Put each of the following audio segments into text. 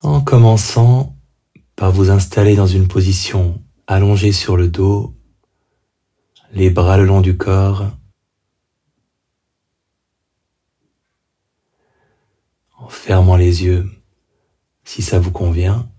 En commençant par vous installer dans une position allongée sur le dos, les bras le long du corps, en fermant les yeux si ça vous convient.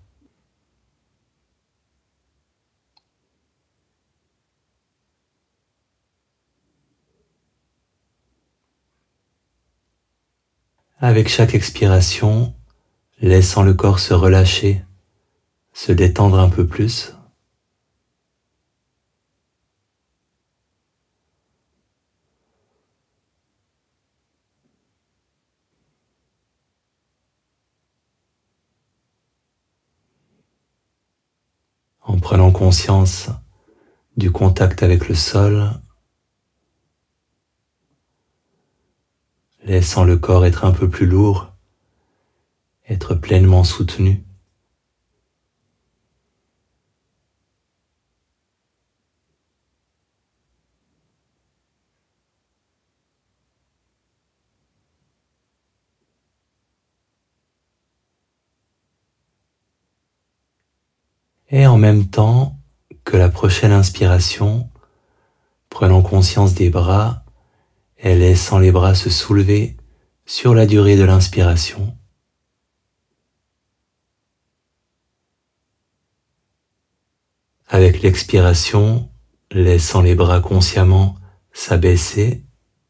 Avec chaque expiration, laissant le corps se relâcher, se détendre un peu plus. En prenant conscience du contact avec le sol, laissant le corps être un peu plus lourd, être pleinement soutenu. Et en même temps que la prochaine inspiration, prenant conscience des bras et laissant les bras se soulever sur la durée de l'inspiration. Avec l'expiration, laissant les bras consciemment s'abaisser.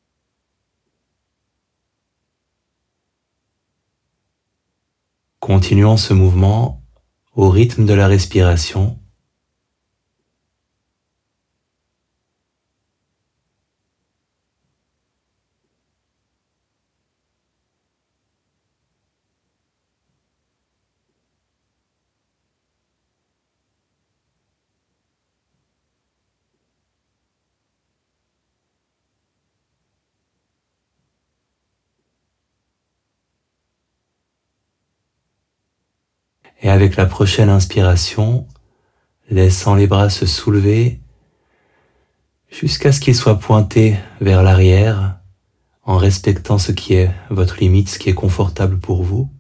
Continuons ce mouvement au rythme de la respiration. Et avec la prochaine inspiration, laissant les bras se soulever jusqu'à ce qu'ils soient pointés vers l'arrière, en respectant ce qui est votre limite, ce qui est confortable pour vous.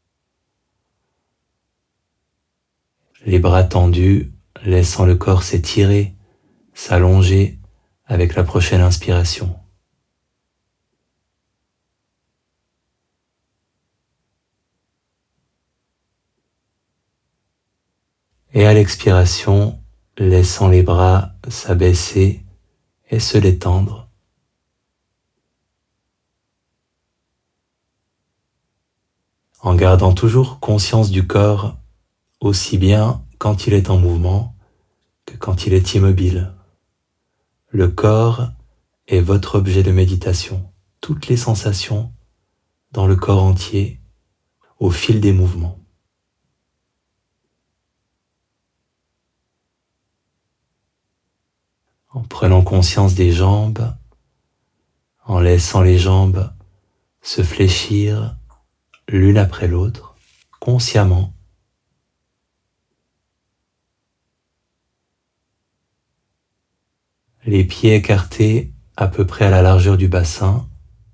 Les bras tendus, laissant le corps s'étirer, s'allonger avec la prochaine inspiration. Et à l'expiration, laissant les bras s'abaisser et se détendre. En gardant toujours conscience du corps, aussi bien quand il est en mouvement que quand il est immobile. Le corps est votre objet de méditation. Toutes les sensations dans le corps entier au fil des mouvements. En prenant conscience des jambes, en laissant les jambes se fléchir l'une après l'autre, consciemment. Les pieds écartés à peu près à la largeur du bassin.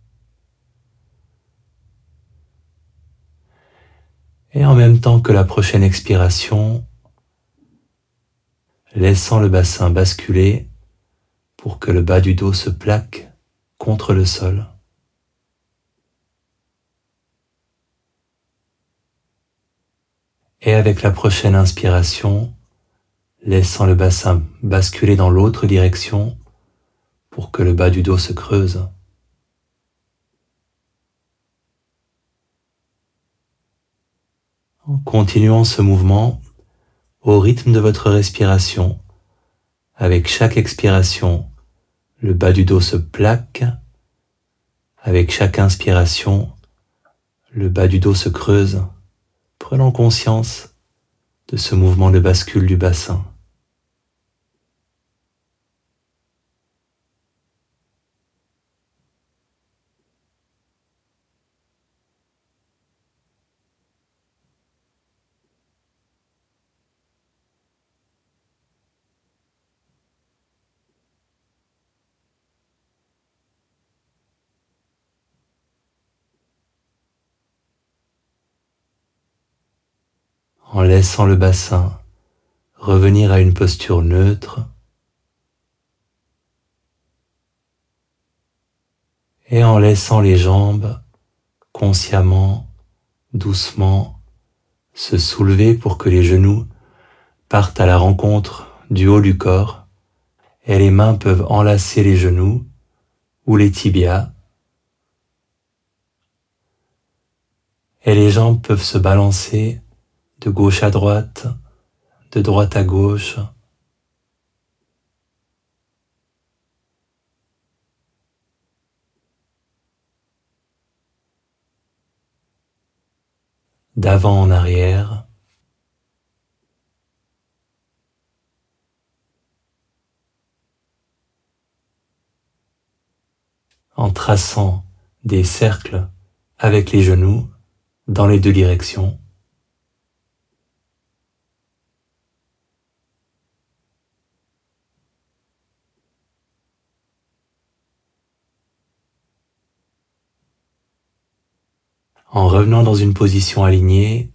Et en même temps que la prochaine expiration, laissant le bassin basculer pour que le bas du dos se plaque contre le sol. Et avec la prochaine inspiration, laissant le bassin basculer dans l'autre direction pour que le bas du dos se creuse. En continuant ce mouvement au rythme de votre respiration, avec chaque expiration, le bas du dos se plaque. Avec chaque inspiration, le bas du dos se creuse. Prenons conscience de ce mouvement de bascule du bassin. en laissant le bassin revenir à une posture neutre et en laissant les jambes consciemment, doucement se soulever pour que les genoux partent à la rencontre du haut du corps et les mains peuvent enlacer les genoux ou les tibias et les jambes peuvent se balancer de gauche à droite, de droite à gauche. D'avant en arrière. En traçant des cercles avec les genoux dans les deux directions. En revenant dans une position alignée,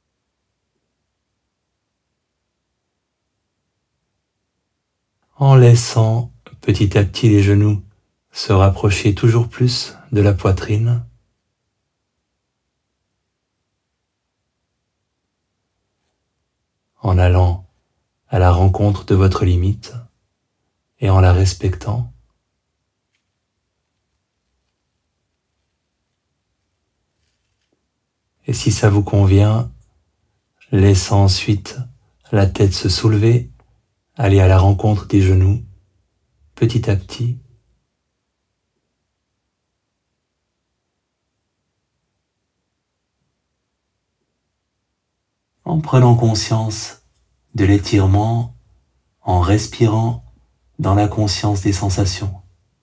en laissant petit à petit les genoux se rapprocher toujours plus de la poitrine. En allant à la rencontre de votre limite et en la respectant. Et si ça vous convient, laissant ensuite la tête se soulever, aller à la rencontre des genoux, petit à petit. En prenant conscience de l'étirement, en respirant dans la conscience des sensations.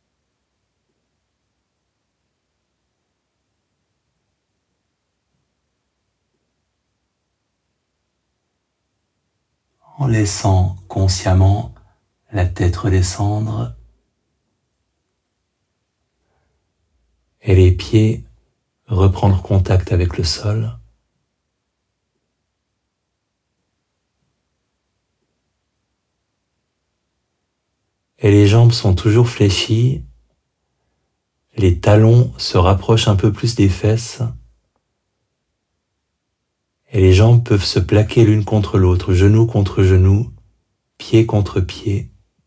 En laissant consciemment la tête redescendre et les pieds reprendre contact avec le sol. Et les jambes sont toujours fléchies, les talons se rapprochent un peu plus des fesses et les jambes peuvent se plaquer l'une contre l'autre, genou contre genou, pied contre pied.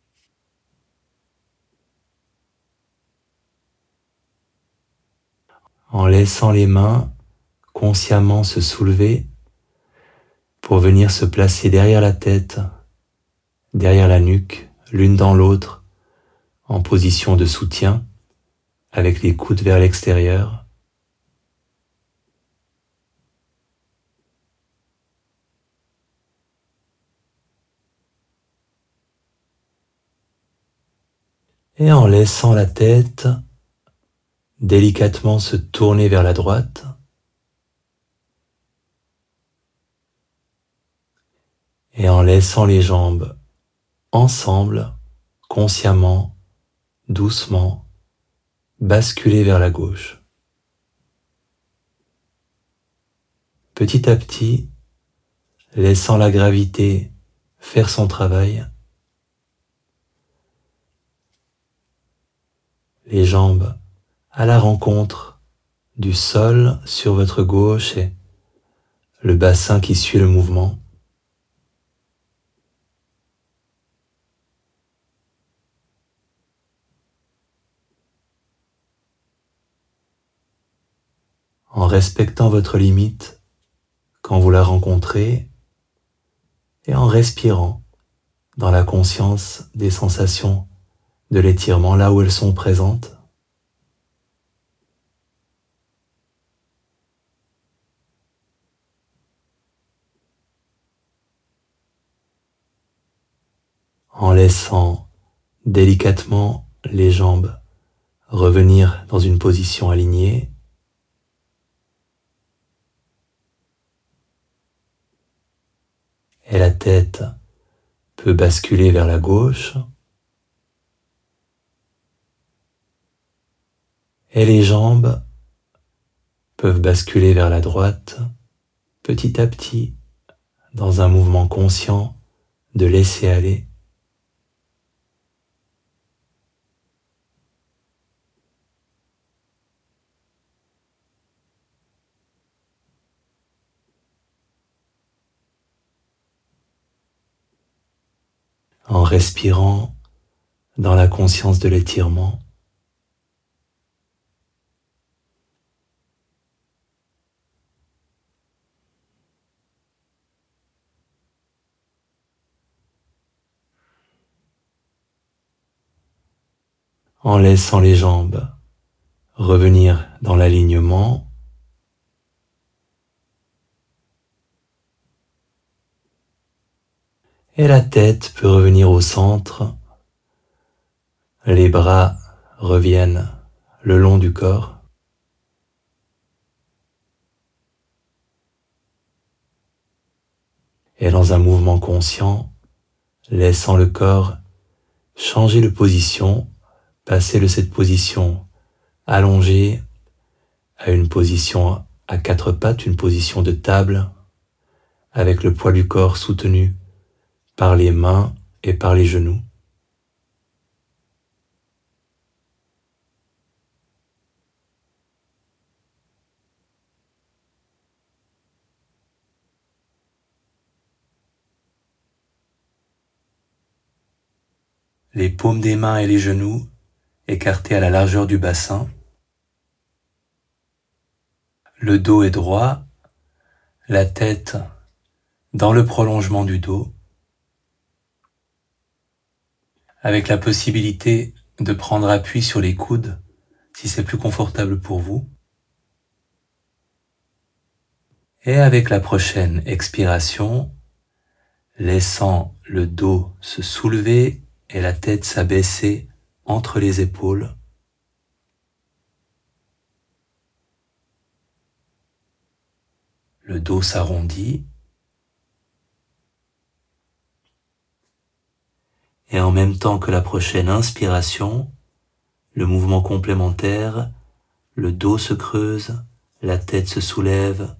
En laissant les mains consciemment se soulever pour venir se placer derrière la tête, derrière la nuque, l'une dans l'autre, en position de soutien, avec les coudes vers l'extérieur. Et en laissant la tête délicatement se tourner vers la droite, et en laissant les jambes ensemble, consciemment, doucement, basculer vers la gauche. Petit à petit, laissant la gravité faire son travail, les jambes à la rencontre du sol sur votre gauche et le bassin qui suit le mouvement. En respectant votre limite quand vous la rencontrez et en respirant dans la conscience des sensations de l'étirement là où elles sont présentes. En laissant délicatement les jambes revenir dans une position alignée. Et la tête peut basculer vers la gauche. Et les jambes peuvent basculer vers la droite, petit à petit, dans un mouvement conscient de laisser aller. En respirant dans la conscience de l'étirement. En laissant les jambes revenir dans l'alignement. Et la tête peut revenir au centre. Les bras reviennent le long du corps. Et dans un mouvement conscient, laissant le corps changer de position, passer de cette position allongée à une position à quatre pattes, une position de table, avec le poids du corps soutenu par les mains et par les genoux. Les paumes des mains et les genoux écartés à la largeur du bassin. Le dos est droit, la tête dans le prolongement du dos, avec la possibilité de prendre appui sur les coudes si c'est plus confortable pour vous. Et avec la prochaine expiration, laissant le dos se soulever et la tête s'abaisser entre les épaules. Le dos s'arrondit. Et en même temps que la prochaine inspiration, le mouvement complémentaire, le dos se creuse, la tête se soulève.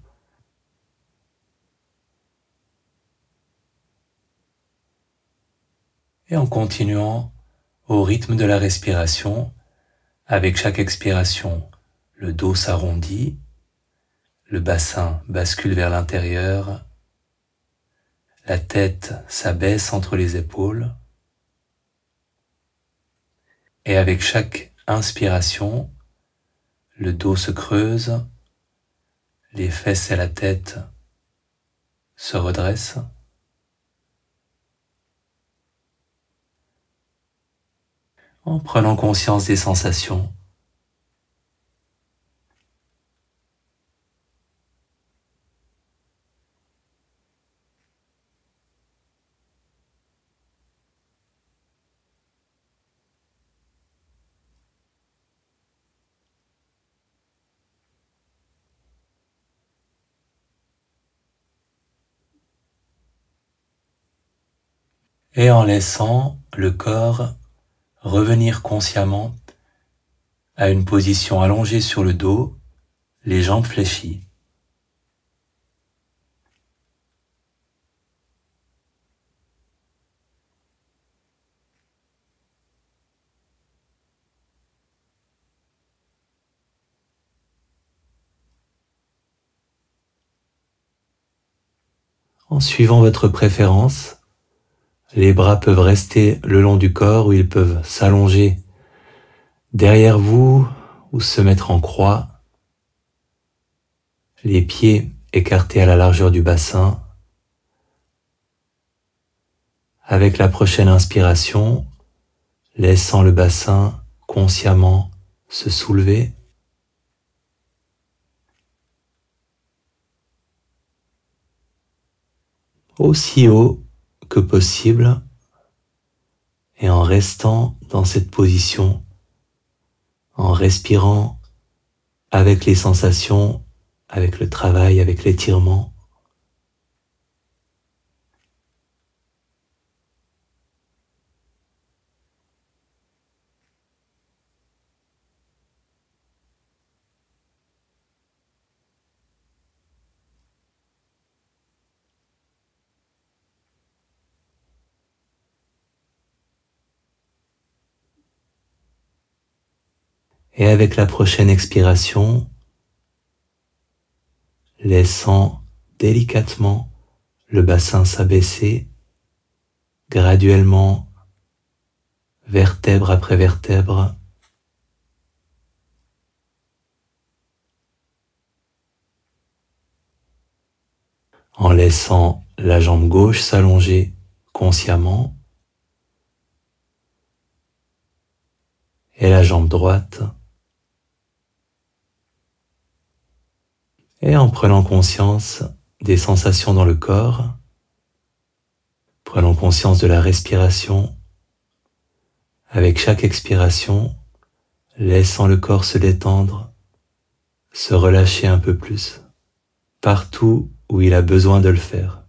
Et en continuant au rythme de la respiration, avec chaque expiration, le dos s'arrondit, le bassin bascule vers l'intérieur, la tête s'abaisse entre les épaules. Et avec chaque inspiration, le dos se creuse, les fesses et la tête se redressent. En prenant conscience des sensations. Et en laissant le corps revenir consciemment à une position allongée sur le dos, les jambes fléchies. En suivant votre préférence, les bras peuvent rester le long du corps ou ils peuvent s'allonger derrière vous ou se mettre en croix. Les pieds écartés à la largeur du bassin. Avec la prochaine inspiration, laissant le bassin consciemment se soulever. Aussi haut que possible et en restant dans cette position, en respirant avec les sensations, avec le travail, avec l'étirement. Et avec la prochaine expiration, laissant délicatement le bassin s'abaisser graduellement, vertèbre après vertèbre, en laissant la jambe gauche s'allonger consciemment et la jambe droite, et en prenant conscience des sensations dans le corps, prenons conscience de la respiration. Avec chaque expiration, laissant le corps se détendre, se relâcher un peu plus, partout où il a besoin de le faire.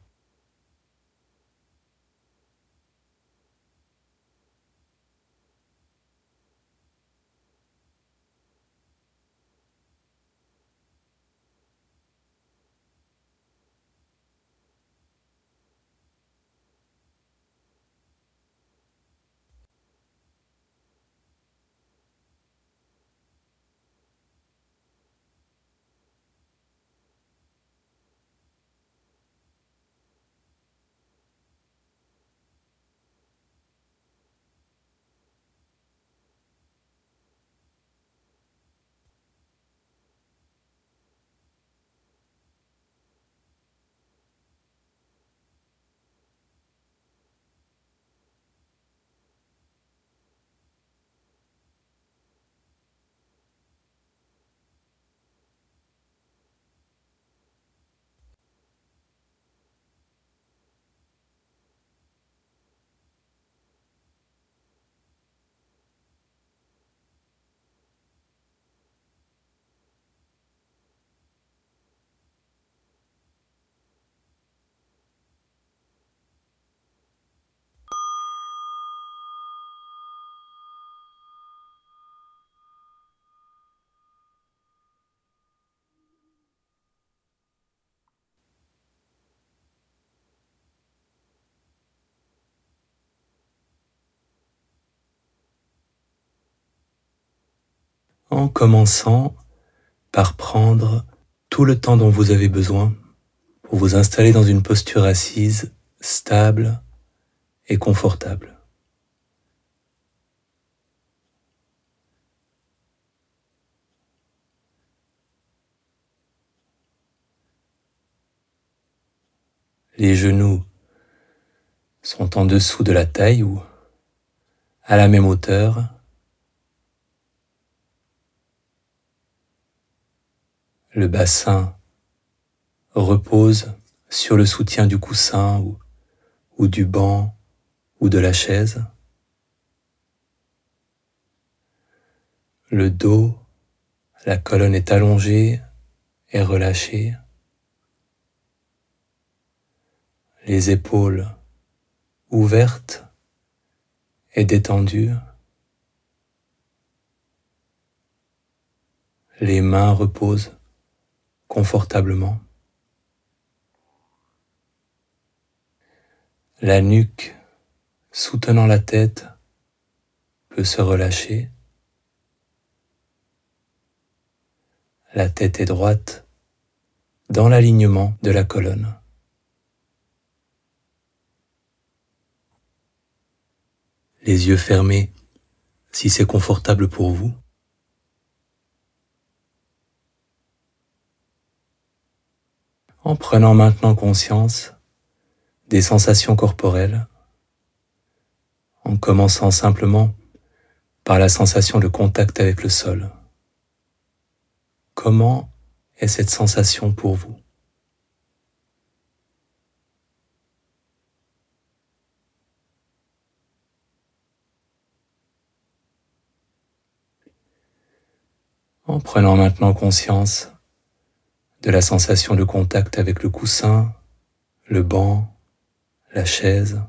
En commençant par prendre tout le temps dont vous avez besoin pour vous installer dans une posture assise, stable et confortable. Les genoux sont en dessous de la taille ou à la même hauteur. Le bassin repose sur le soutien du coussin ou du banc ou de la chaise. Le dos, la colonne est allongée et relâchée. Les épaules ouvertes et détendues. Les mains reposent confortablement. La nuque soutenant la tête peut se relâcher. La tête est droite dans l'alignement de la colonne. Les yeux fermés si c'est confortable pour vous. En prenant maintenant conscience des sensations corporelles, en commençant simplement par la sensation de contact avec le sol. Comment est cette sensation pour vous ? En prenant maintenant conscience de la sensation de contact avec le coussin, le banc, la chaise.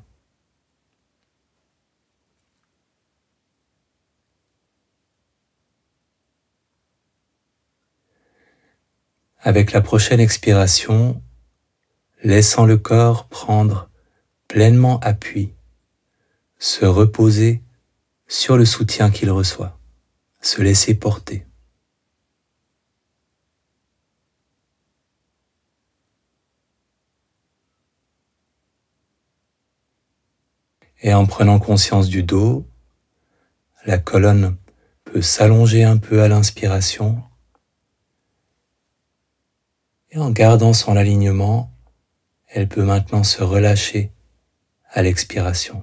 Avec la prochaine expiration, laissant le corps prendre pleinement appui, se reposer sur le soutien qu'il reçoit. se laisser porter. Et en prenant conscience du dos, la colonne peut s'allonger un peu à l'inspiration et en gardant son alignement, elle peut maintenant se relâcher à l'expiration.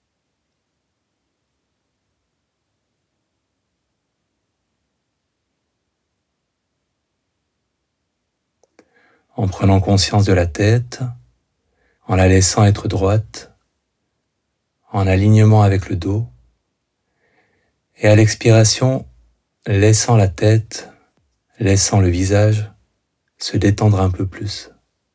En prenant conscience de la tête, en la laissant être droite, en alignement avec le dos, et à l'expiration, laissant la tête, laissant le visage se détendre un peu plus.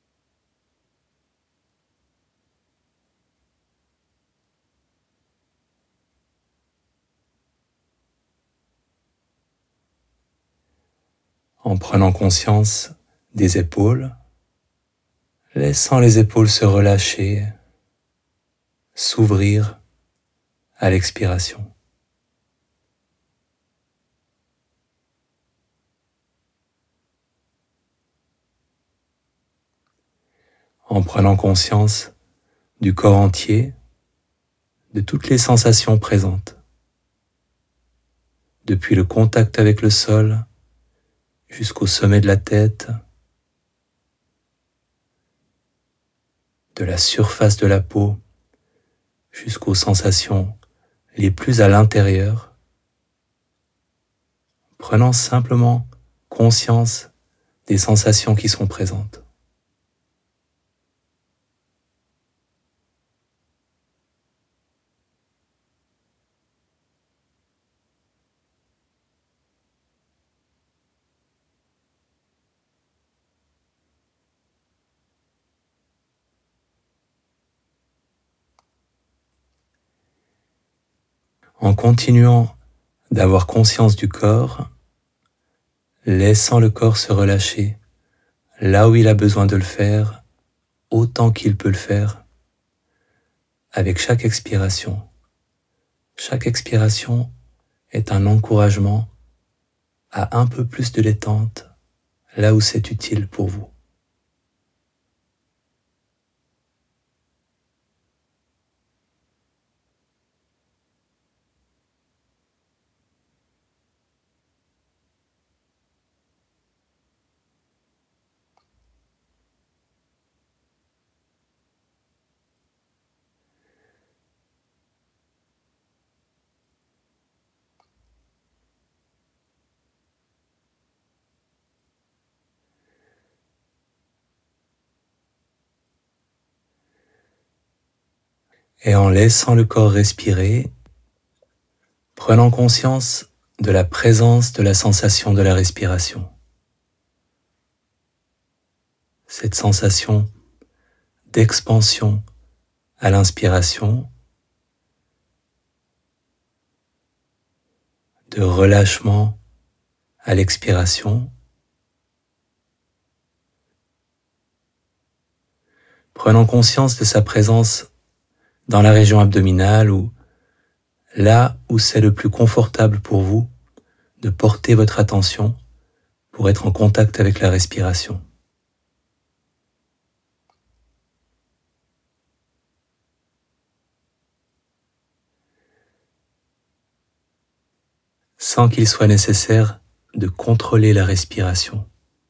En prenant conscience des épaules, laissant les épaules se relâcher, s'ouvrir à l'expiration. En prenant conscience du corps entier, de toutes les sensations présentes, depuis le contact avec le sol jusqu'au sommet de la tête, de la surface de la peau jusqu'aux sensations les plus à l'intérieur, prenant simplement conscience des sensations qui sont présentes. En continuant d'avoir conscience du corps, laissant le corps se relâcher là où il a besoin de le faire, autant qu'il peut le faire, avec chaque expiration. Chaque expiration est un encouragement à un peu plus de détente là où c'est utile pour vous. Et en laissant le corps respirer, prenant conscience de la présence de la sensation de la respiration. Cette sensation d'expansion à l'inspiration, de relâchement à l'expiration, prenant conscience de sa présence dans la région abdominale ou là où c'est le plus confortable pour vous de porter votre attention pour être en contact avec la respiration. Sans qu'il soit nécessaire de contrôler la respiration,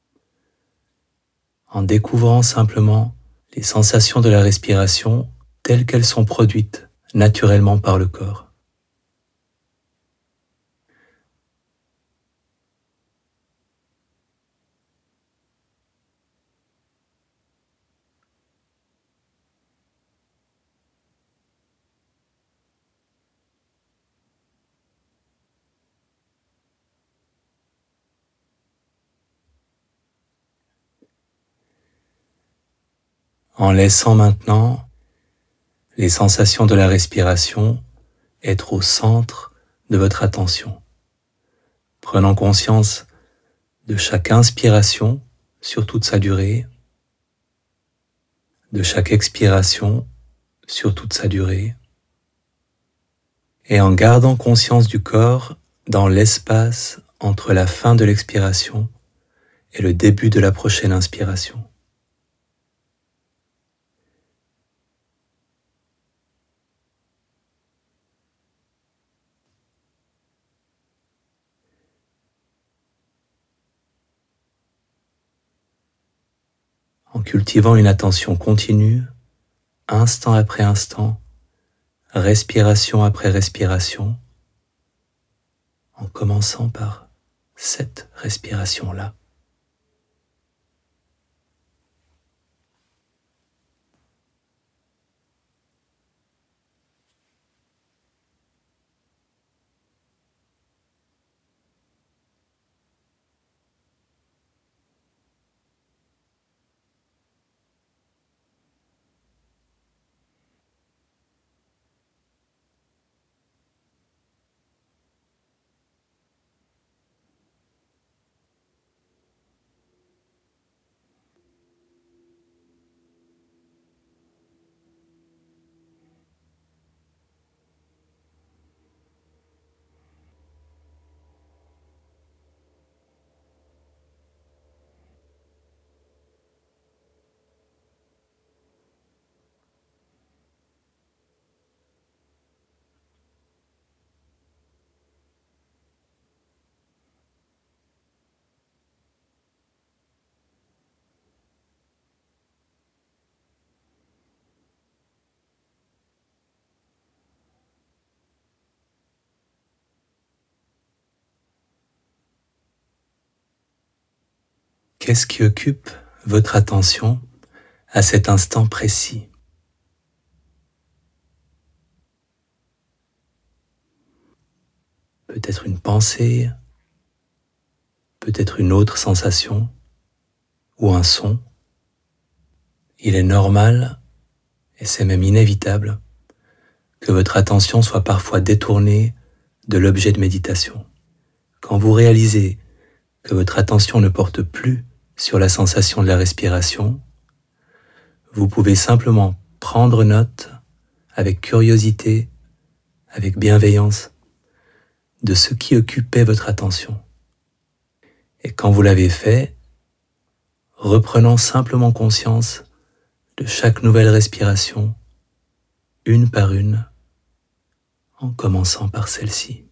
en découvrant simplement les sensations de la respiration telles qu'elles sont produites naturellement par le corps. En laissant maintenant les sensations de la respiration être au centre de votre attention, prenant conscience de chaque inspiration sur toute sa durée, de chaque expiration sur toute sa durée, et en gardant conscience du corps dans l'espace entre la fin de l'expiration et le début de la prochaine inspiration. En cultivant une attention continue, instant après instant, respiration après respiration, en commençant par cette respiration-là. Qu'est-ce qui occupe votre attention à cet instant précis? Peut-être une pensée, peut-être une autre sensation ou un son. Il est normal, et c'est même inévitable, que votre attention soit parfois détournée de l'objet de méditation. Quand vous réalisez que votre attention ne porte plus sur la sensation de la respiration, vous pouvez simplement prendre note avec curiosité, avec bienveillance, de ce qui occupait votre attention. Et quand vous l'avez fait, reprenant simplement conscience de chaque nouvelle respiration, une par une, en commençant par celle-ci.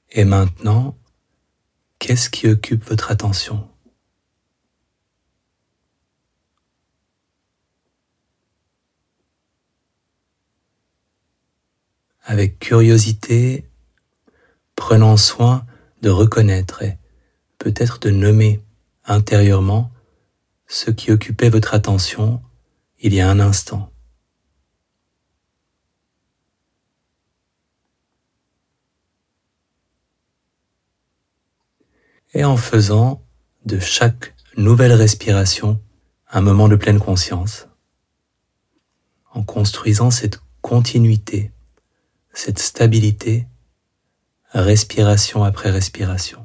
Et maintenant, qu'est-ce qui occupe votre attention ? Avec curiosité, prenant soin de reconnaître et peut-être de nommer intérieurement ce qui occupait votre attention il y a un instant. Et en faisant de chaque nouvelle respiration un moment de pleine conscience, en construisant cette continuité, cette stabilité, respiration après respiration.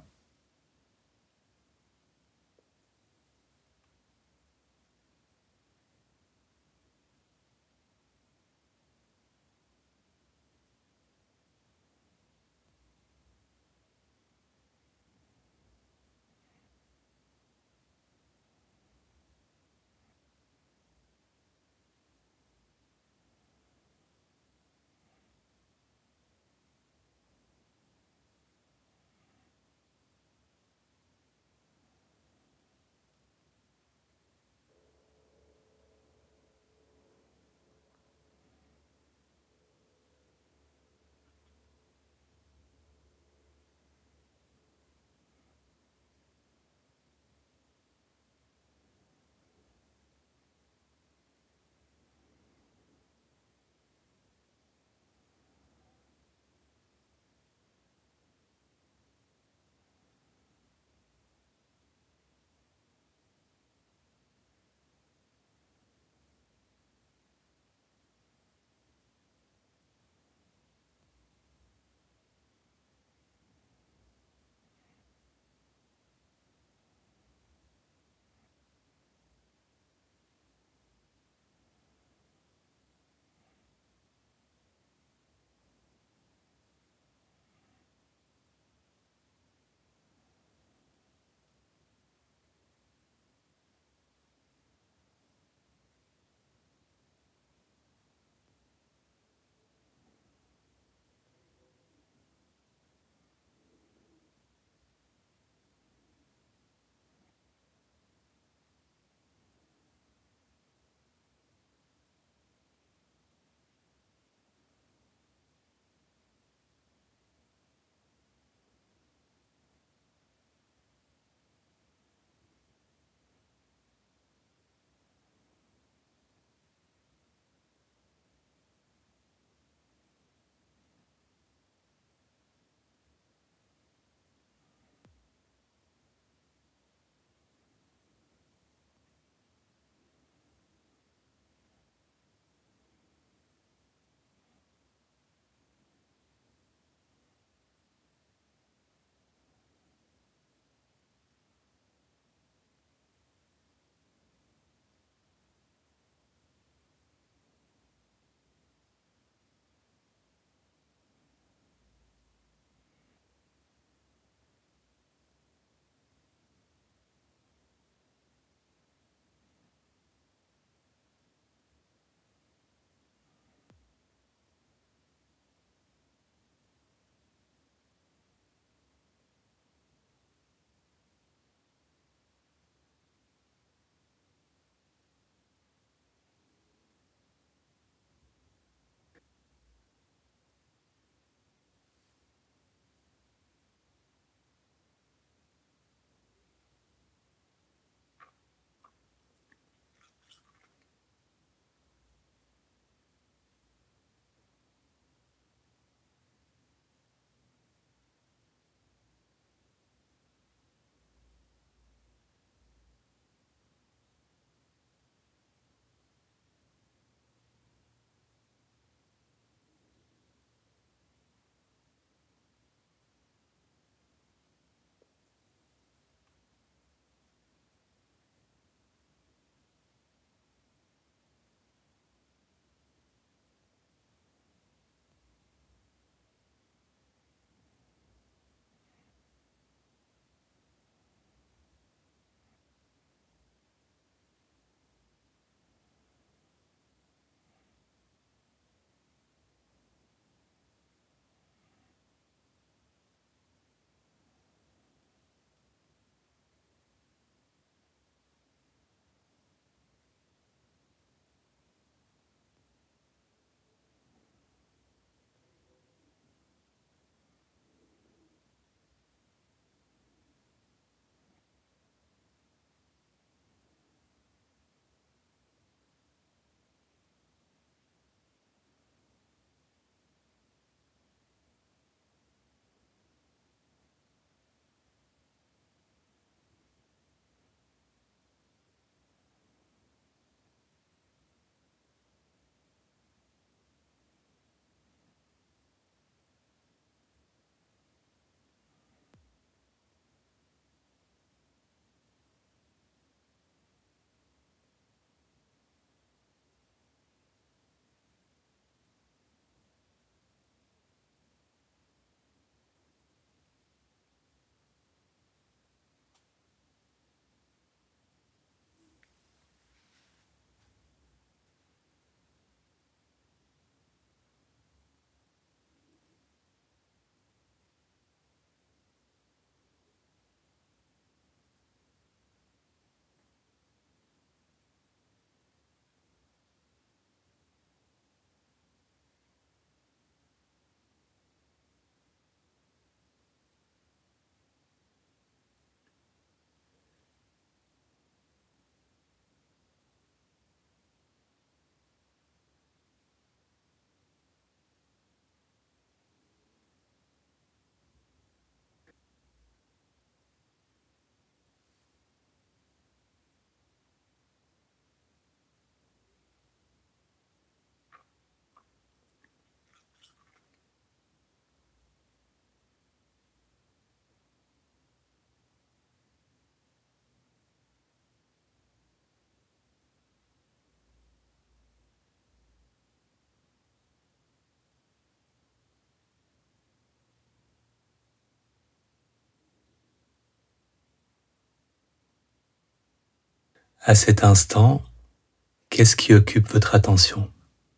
À cet instant, qu'est-ce qui occupe votre attention?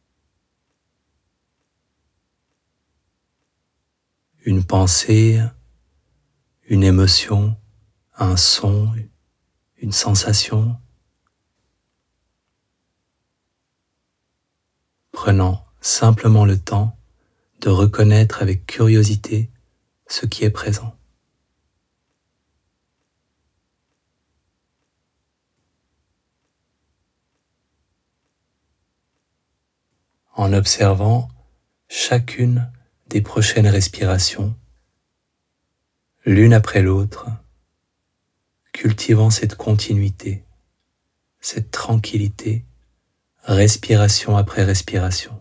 Une pensée, une émotion, un son, une sensation? Prenant simplement le temps de reconnaître avec curiosité ce qui est présent. En observant chacune des prochaines respirations, l'une après l'autre, cultivant cette continuité, cette tranquillité, respiration après respiration.